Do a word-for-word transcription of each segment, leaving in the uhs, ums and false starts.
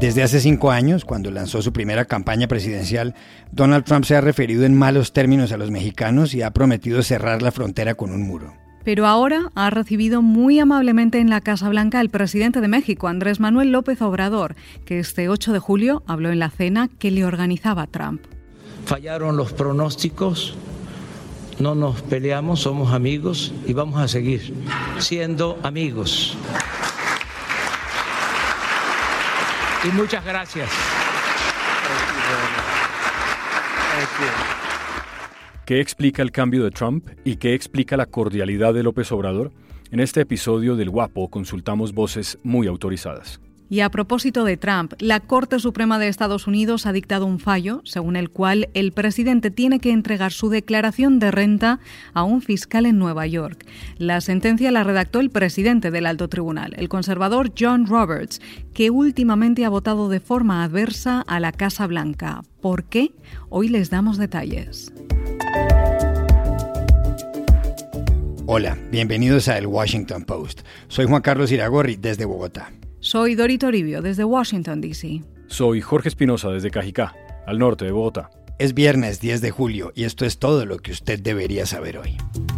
Desde hace cinco años, cuando lanzó su primera campaña presidencial, Donald Trump se ha referido en malos términos a los mexicanos y ha prometido cerrar la frontera con un muro. Pero ahora ha recibido muy amablemente en la Casa Blanca al presidente de México, Andrés Manuel López Obrador, que este ocho de julio habló en la cena que le organizaba Trump. Fallaron los pronósticos, no nos peleamos, somos amigos y vamos a seguir siendo amigos. Y muchas gracias. ¿Qué explica el cambio de Trump y qué explica la cordialidad de López Obrador? En este episodio del Guapo consultamos voces muy autorizadas. Y a propósito de Trump, la Corte Suprema de Estados Unidos ha dictado un fallo según el cual el presidente tiene que entregar su declaración de renta a un fiscal en Nueva York. La sentencia la redactó el presidente del alto tribunal, el conservador John Roberts, que últimamente ha votado de forma adversa a la Casa Blanca. ¿Por qué? Hoy les damos detalles. Hola, bienvenidos a El Washington Post. Soy Juan Carlos Iragorri desde Bogotá. Soy Dori Toribio desde Washington, D C Soy Jorge Espinosa desde Cajicá, al norte de Bogotá. Es viernes diez de julio y esto es todo lo que usted debería saber hoy.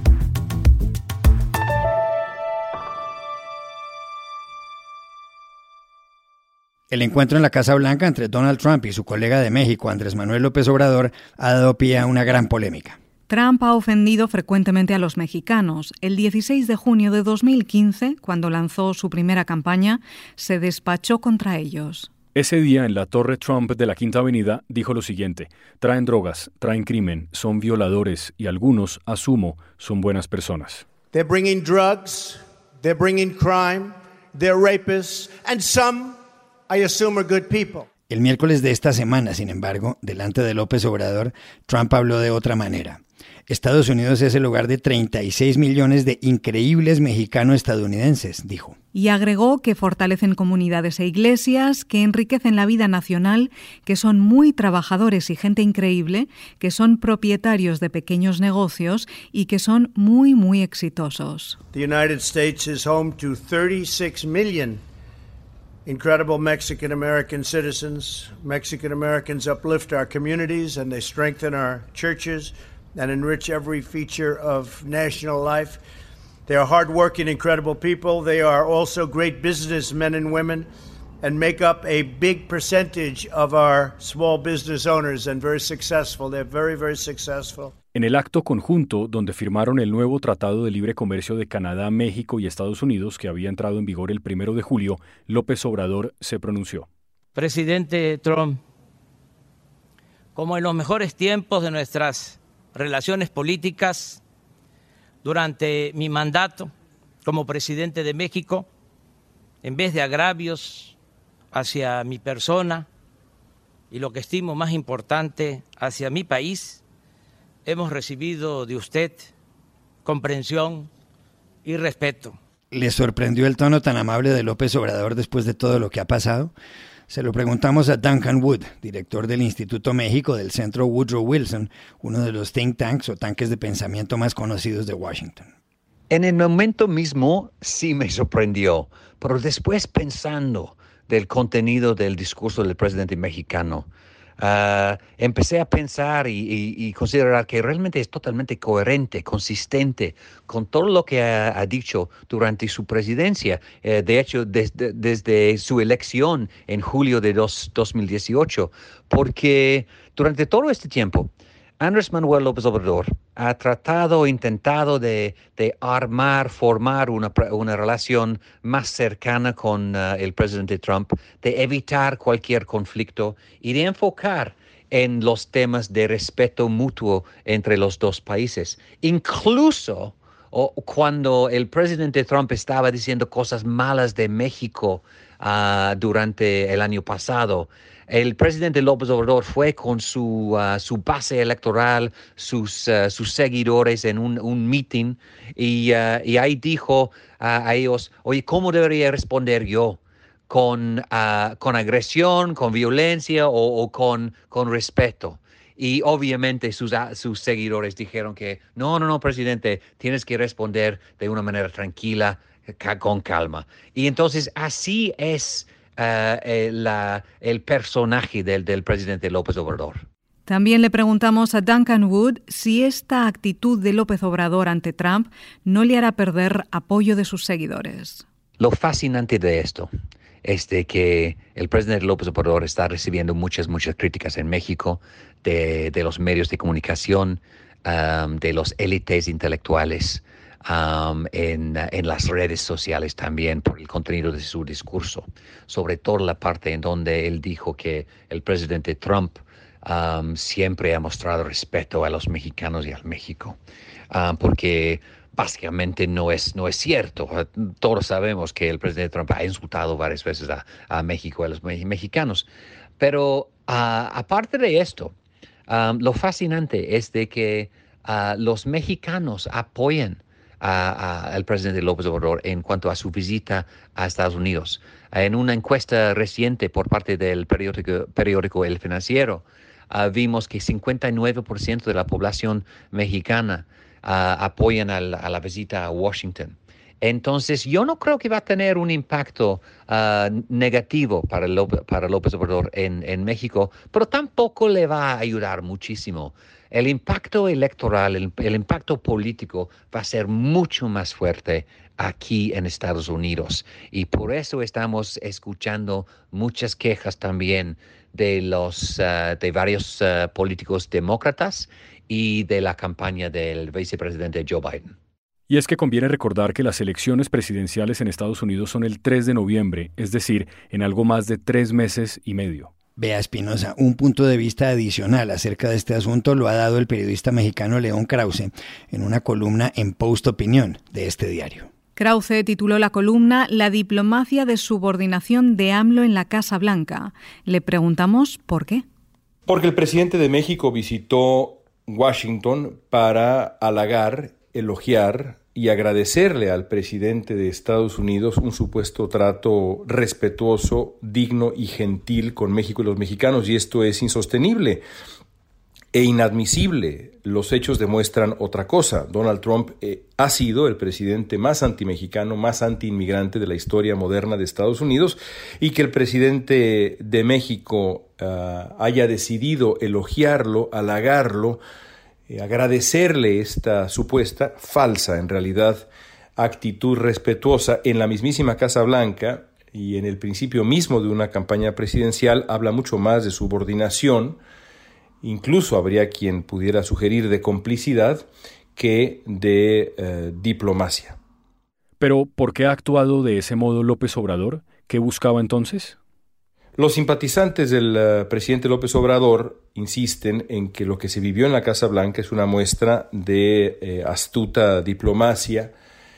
El encuentro en la Casa Blanca entre Donald Trump y su colega de México, Andrés Manuel López Obrador, ha dado pie a una gran polémica. Trump ha ofendido frecuentemente a los mexicanos. El dieciséis de junio de dos mil quince, cuando lanzó su primera campaña, se despachó contra ellos. Ese día, en la Torre Trump de la Quinta Avenida, dijo lo siguiente: traen drogas, traen crimen, son violadores y algunos, asumo, son buenas personas. They're bringing drugs, they're bringing crime, they're rapists, and some, I assume, are good people. El miércoles de esta semana, sin embargo, delante de López Obrador, Trump habló de otra manera. Estados Unidos es el hogar de treinta y seis millones de increíbles mexicano-estadounidenses, dijo. Y agregó que fortalecen comunidades e iglesias, que enriquecen la vida nacional, que son muy trabajadores y gente increíble, que son propietarios de pequeños negocios y que son muy, muy exitosos. The United States is home to thirty-six million incredible Mexican-American citizens. Mexican-Americans uplift our communities and they strengthen our churches and enrich every feature of national life. They are hardworking, incredible people. They are also great businessmen and women and make up a big percentage of our small business owners and very successful. They're very, very successful. En el acto conjunto, donde firmaron el nuevo Tratado de Libre Comercio de Canadá, México y Estados Unidos, que había entrado en vigor el primero de julio, López Obrador se pronunció. Presidente Trump, como en los mejores tiempos de nuestras relaciones políticas, durante mi mandato como presidente de México, en vez de agravios hacia mi persona y lo que estimo más importante, hacia mi país, hemos recibido de usted comprensión y respeto. ¿Le sorprendió el tono tan amable de López Obrador después de todo lo que ha pasado? Se lo preguntamos a Duncan Wood, director del Instituto México del Centro Woodrow Wilson, uno de los think tanks o tanques de pensamiento más conocidos de Washington. En el momento mismo sí me sorprendió, pero después pensando del contenido del discurso del presidente mexicano, Uh, empecé a pensar y, y, y considerar que realmente es totalmente coherente, consistente con todo lo que ha, ha dicho durante su presidencia. Uh, de hecho, desde, desde su elección en julio de dos, dos mil dieciocho, porque durante todo este tiempo, Andrés Manuel López Obrador ha tratado, intentado de, de armar, formar una, una relación más cercana con uh, el presidente Trump, de evitar cualquier conflicto y de enfocar en los temas de respeto mutuo entre los dos países. Incluso o, cuando el presidente Trump estaba diciendo cosas malas de México uh, durante el año pasado, el presidente López Obrador fue con su, uh, su base electoral, sus, uh, sus seguidores en un, un meeting y, uh, y ahí dijo uh, a ellos, oye, ¿cómo debería responder yo? ¿Con, uh, con agresión, con violencia o, o con, con respeto? Y obviamente sus, sus seguidores dijeron que no, no, no, presidente, tienes que responder de una manera tranquila, con calma. Y entonces así es uh, el, la, el personaje del, del presidente López Obrador. También le preguntamos a Duncan Wood si esta actitud de López Obrador ante Trump no le hará perder apoyo de sus seguidores. Lo fascinante de esto es de que el presidente López Obrador está recibiendo muchas, muchas críticas en México de, de los medios de comunicación, um, de los élites intelectuales, um, en, en las redes sociales también por el contenido de su discurso, sobre todo la parte en donde él dijo que el presidente Trump Um, siempre ha mostrado respeto a los mexicanos y al México, um, porque básicamente no es, no es cierto. Todos sabemos que el presidente Trump ha insultado varias veces a, a México y a los me- mexicanos. Pero uh, aparte de esto, um, lo fascinante es de que uh, los mexicanos apoyan al presidente López Obrador en cuanto a su visita a Estados Unidos. En una encuesta reciente por parte del periódico, periódico El Financiero, Uh, vimos que cincuenta y nueve por ciento de la población mexicana uh, apoyan al, a la visita a Washington. Entonces, yo no creo que va a tener un impacto uh, negativo para, López, para López Obrador en, en México, pero tampoco le va a ayudar muchísimo. El impacto electoral, el, el impacto político va a ser mucho más fuerte aquí en Estados Unidos. Y por eso estamos escuchando muchas quejas también de los uh, de varios uh, políticos demócratas y de la campaña del vicepresidente Joe Biden. Y es que conviene recordar que las elecciones presidenciales en Estados Unidos son el tres de noviembre, es decir, en algo más de tres meses y medio. Vea, Espinosa, un punto de vista adicional acerca de este asunto lo ha dado el periodista mexicano León Krause en una columna en Post Opinión de este diario. Krause tituló la columna La diplomacia de subordinación de AMLO en la Casa Blanca. Le preguntamos por qué. Porque el presidente de México visitó Washington para halagar, elogiar y agradecerle al presidente de Estados Unidos un supuesto trato respetuoso, digno y gentil con México y los mexicanos, y esto es insostenible e inadmisible. Los hechos demuestran otra cosa. Donald Trump eh, ha sido el presidente más antimexicano, más antiinmigrante de la historia moderna de Estados Unidos, y que el presidente de México uh, haya decidido elogiarlo, halagarlo, eh, agradecerle esta supuesta, falsa en realidad, actitud respetuosa en la mismísima Casa Blanca y en el principio mismo de una campaña presidencial, habla mucho más de subordinación. Incluso habría quien pudiera sugerir de complicidad que de eh, diplomacia. Pero, ¿por qué ha actuado de ese modo López Obrador? ¿Qué buscaba entonces? Los simpatizantes del uh, presidente López Obrador insisten en que lo que se vivió en la Casa Blanca es una muestra de eh, astuta diplomacia,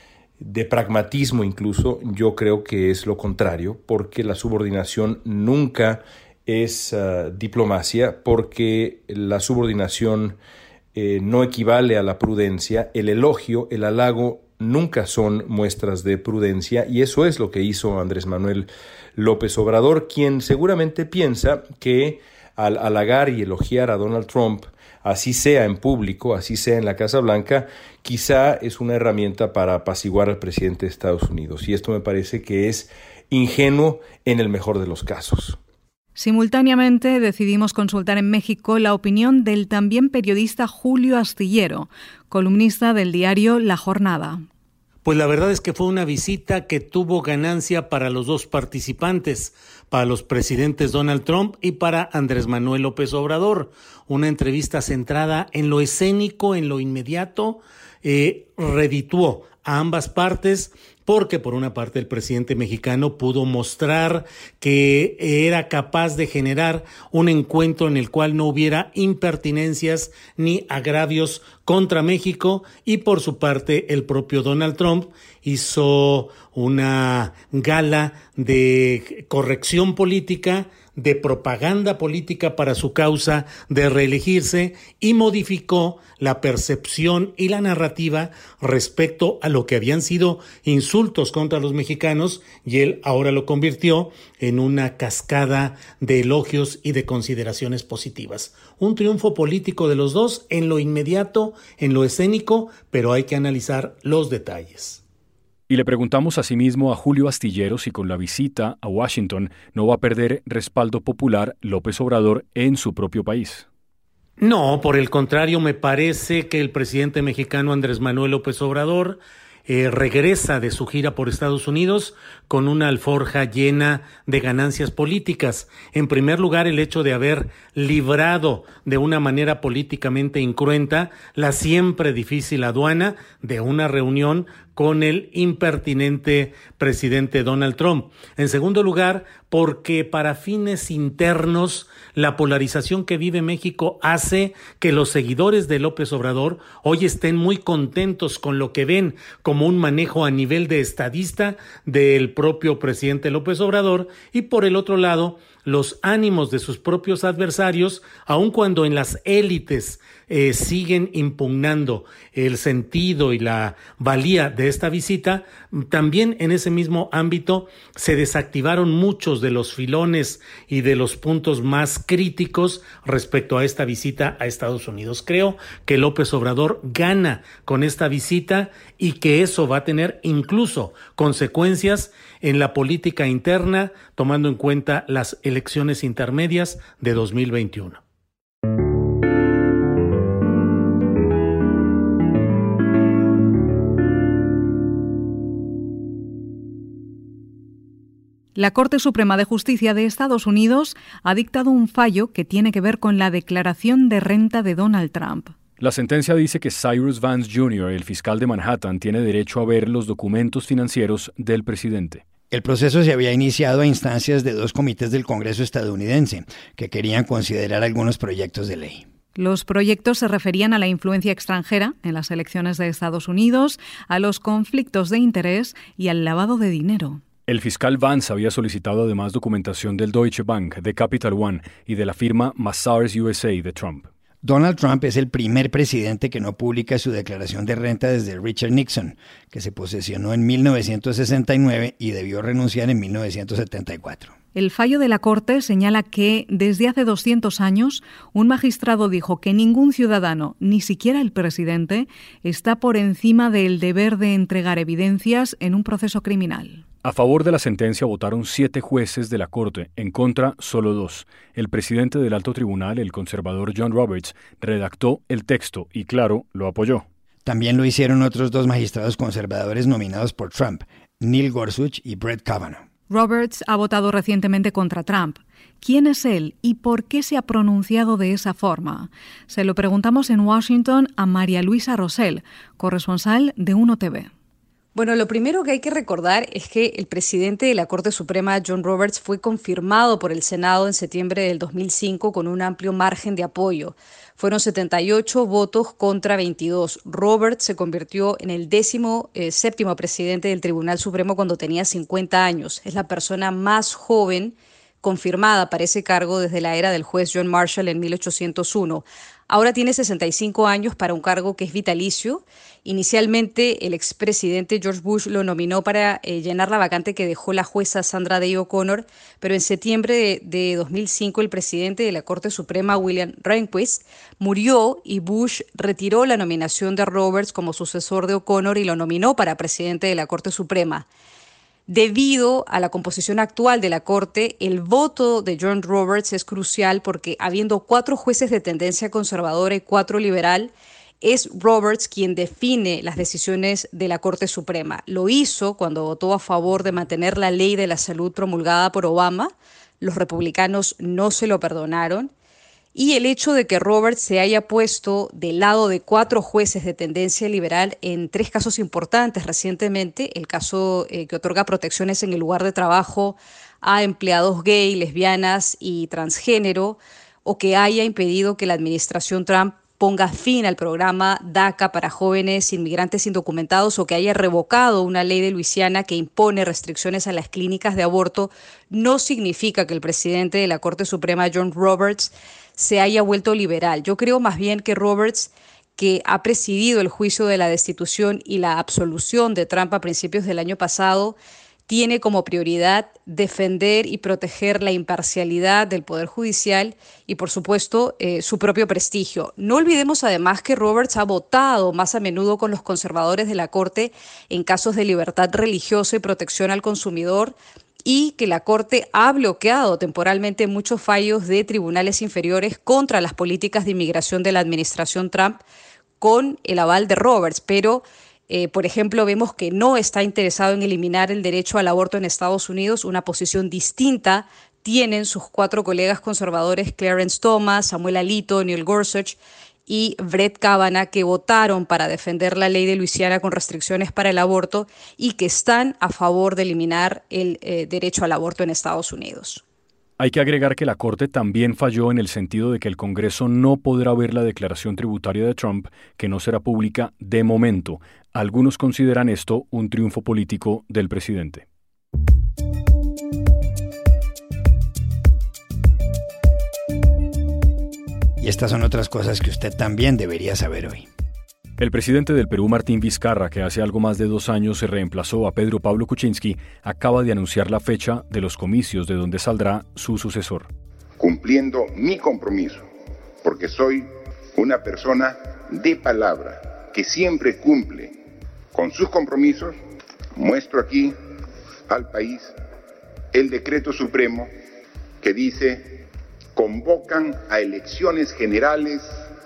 de pragmatismo incluso. Yo creo que es lo contrario, porque la subordinación nunca es uh, diplomacia, porque la subordinación eh, no equivale a la prudencia. El elogio, el halago nunca son muestras de prudencia, y eso es lo que hizo Andrés Manuel López Obrador, quien seguramente piensa que al halagar y elogiar a Donald Trump, así sea en público, así sea en la Casa Blanca, quizá es una herramienta para apaciguar al presidente de Estados Unidos, y esto me parece que es ingenuo en el mejor de los casos. Simultáneamente decidimos consultar en México la opinión del también periodista Julio Astillero, columnista del diario La Jornada. Pues la verdad es que fue una visita que tuvo ganancia para los dos participantes, para los presidentes Donald Trump y para Andrés Manuel López Obrador. Una entrevista centrada en lo escénico, en lo inmediato, eh, redituó a ambas partes, porque por una parte el presidente mexicano pudo mostrar que era capaz de generar un encuentro en el cual no hubiera impertinencias ni agravios contra México, y por su parte el propio Donald Trump hizo una gala de corrección política, de propaganda política para su causa de reelegirse, y modificó la percepción y la narrativa respecto a lo que habían sido insultos contra los mexicanos, y él ahora lo convirtió en una cascada de elogios y de consideraciones positivas. Un triunfo político de los dos en lo inmediato, en lo escénico, pero hay que analizar los detalles. Y le preguntamos asimismo a Julio Astillero si con la visita a Washington no va a perder respaldo popular López Obrador en su propio país. No, por el contrario, me parece que el presidente mexicano Andrés Manuel López Obrador Eh, regresa de su gira por Estados Unidos con una alforja llena de ganancias políticas. En primer lugar, el hecho de haber librado de una manera políticamente incruenta la siempre difícil aduana de una reunión con el impertinente presidente Donald Trump. En segundo lugar, porque para fines internos, la polarización que vive México hace que los seguidores de López Obrador hoy estén muy contentos con lo que ven como un manejo a nivel de estadista del propio presidente López Obrador, y por el otro lado, los ánimos de sus propios adversarios, aun cuando en las élites eh, siguen impugnando el sentido y la valía de esta visita, también en ese mismo ámbito se desactivaron muchos de los filones y de los puntos más críticos respecto a esta visita a Estados Unidos. Creo que López Obrador gana con esta visita y que eso va a tener incluso consecuencias en la política interna, tomando en cuenta las elecciones intermedias de dos mil veintiuno. La Corte Suprema de Justicia de Estados Unidos ha dictado un fallo que tiene que ver con la declaración de renta de Donald Trump. La sentencia dice que Cyrus Vance junior, el fiscal de Manhattan, tiene derecho a ver los documentos financieros del presidente. El proceso se había iniciado a instancias de dos comités del Congreso estadounidense que querían considerar algunos proyectos de ley. Los proyectos se referían a la influencia extranjera en las elecciones de Estados Unidos, a los conflictos de interés y al lavado de dinero. El fiscal Vance había solicitado además documentación del Deutsche Bank, de Capital One y de la firma Mazars U S A de Trump. Donald Trump es el primer presidente que no publica su declaración de renta desde Richard Nixon, que se posesionó en mil novecientos sesenta y nueve y debió renunciar en mil novecientos setenta y cuatro. El fallo de la Corte señala que, desde hace doscientos años, un magistrado dijo que ningún ciudadano, ni siquiera el presidente, está por encima del deber de entregar evidencias en un proceso criminal. A favor de la sentencia votaron siete jueces de la Corte, en contra solo dos. El presidente del alto tribunal, el conservador John Roberts, redactó el texto y, claro, lo apoyó. También lo hicieron otros dos magistrados conservadores nominados por Trump, Neil Gorsuch y Brett Kavanaugh. Roberts ha votado recientemente contra Trump. ¿Quién es él y por qué se ha pronunciado de esa forma? Se lo preguntamos en Washington a María Luisa Rosell, corresponsal de UNO T V. Bueno, lo primero que hay que recordar es que el presidente de la Corte Suprema, John Roberts, fue confirmado por el Senado en septiembre del dos mil cinco con un amplio margen de apoyo. Fueron setenta y ocho votos contra veintidós. Roberts se convirtió en el décimo eh, séptimo presidente del Tribunal Supremo cuando tenía cincuenta años. Es la persona más joven confirmada para ese cargo desde la era del juez John Marshall en mil ochocientos uno. Ahora tiene sesenta y cinco años para un cargo que es vitalicio. Inicialmente, el expresidente George Bush lo nominó para eh, llenar la vacante que dejó la jueza Sandra Day O'Connor, pero en septiembre de, de dos mil cinco el presidente de la Corte Suprema, William Rehnquist, murió y Bush retiró la nominación de Roberts como sucesor de O'Connor y lo nominó para presidente de la Corte Suprema. Debido a la composición actual de la Corte, el voto de John Roberts es crucial porque, habiendo cuatro jueces de tendencia conservadora y cuatro liberal, es Roberts quien define las decisiones de la Corte Suprema. Lo hizo cuando votó a favor de mantener la ley de la salud promulgada por Obama. Los republicanos no se lo perdonaron. Y el hecho de que Roberts se haya puesto del lado de cuatro jueces de tendencia liberal en tres casos importantes recientemente, el caso eh, que otorga protecciones en el lugar de trabajo a empleados gay, lesbianas y transgénero, o que haya impedido que la administración Trump ponga fin al programa DACA para jóvenes inmigrantes indocumentados, o que haya revocado una ley de Luisiana que impone restricciones a las clínicas de aborto, no significa que el presidente de la Corte Suprema, John Roberts, se haya vuelto liberal. Yo creo más bien que Roberts, que ha presidido el juicio de la destitución y la absolución de Trump a principios del año pasado, tiene como prioridad defender y proteger la imparcialidad del Poder Judicial y, por supuesto, eh, su propio prestigio. No olvidemos además que Roberts ha votado más a menudo con los conservadores de la Corte en casos de libertad religiosa y protección al consumidor, y que la Corte ha bloqueado temporalmente muchos fallos de tribunales inferiores contra las políticas de inmigración de la administración Trump con el aval de Roberts, pero Eh, por ejemplo, vemos que no está interesado en eliminar el derecho al aborto en Estados Unidos, una posición distinta tienen sus cuatro colegas conservadores Clarence Thomas, Samuel Alito, Neil Gorsuch y Brett Kavanaugh, que votaron para defender la ley de Luisiana con restricciones para el aborto y que están a favor de eliminar el eh, derecho al aborto en Estados Unidos. Hay que agregar que la Corte también falló en el sentido de que el Congreso no podrá ver la declaración tributaria de Trump, que no será pública de momento. Algunos consideran esto un triunfo político del presidente. Y estas son otras cosas que usted también debería saber hoy. El presidente del Perú, Martín Vizcarra, que hace algo más de dos años se reemplazó a Pedro Pablo Kuczynski, acaba de anunciar la fecha de los comicios de donde saldrá su sucesor. Cumpliendo mi compromiso, porque soy una persona de palabra que siempre cumple con sus compromisos, muestro aquí al país el decreto supremo que dice: convocan a elecciones generales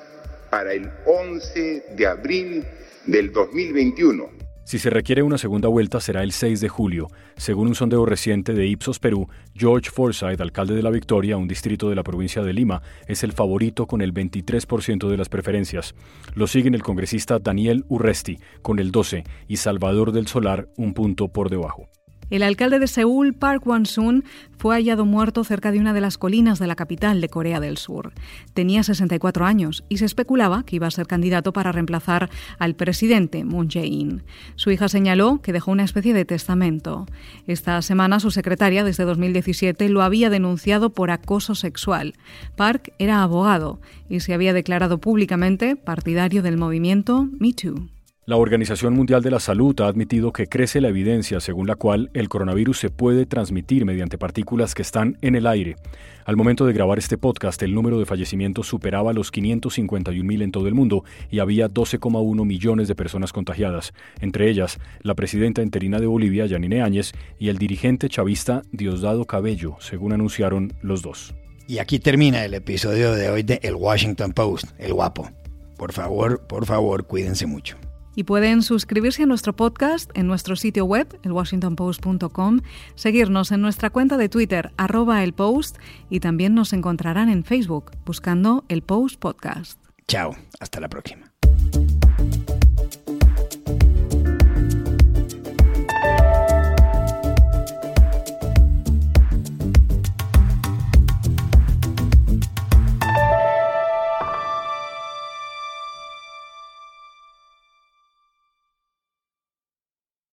para el once de abril del dos mil veintiuno. Si se requiere una segunda vuelta será el seis de julio. Según un sondeo reciente de Ipsos Perú, George Forsyth, alcalde de La Victoria, un distrito de la provincia de Lima, es el favorito con el veintitrés por ciento de las preferencias. Lo siguen el congresista Daniel Urresti con el doce por ciento y Salvador del Solar un punto por debajo. El alcalde de Seúl, Park Hwan-sun, fue hallado muerto cerca de una de las colinas de la capital de Corea del Sur. Tenía sesenta y cuatro años y se especulaba que iba a ser candidato para reemplazar al presidente Moon Jae-in. Su hija señaló que dejó una especie de testamento. Esta semana su secretaria, desde dos mil diecisiete, lo había denunciado por acoso sexual. Park era abogado y se había declarado públicamente partidario del movimiento Me Too. La Organización Mundial de la Salud ha admitido que crece la evidencia según la cual el coronavirus se puede transmitir mediante partículas que están en el aire. Al momento de grabar este podcast, el número de fallecimientos superaba los quinientos cincuenta y un mil en todo el mundo y había doce coma uno millones de personas contagiadas, entre ellas la presidenta interina de Bolivia, Yanine Áñez, y el dirigente chavista Diosdado Cabello, según anunciaron los dos. Y aquí termina el episodio de hoy de El Washington Post, el guapo. Por favor, por favor, cuídense mucho. Y pueden suscribirse a nuestro podcast en nuestro sitio web, el washington post punto com, seguirnos en nuestra cuenta de Twitter, arroba el Post, y también nos encontrarán en Facebook, buscando El Post Podcast. Chao, hasta la próxima.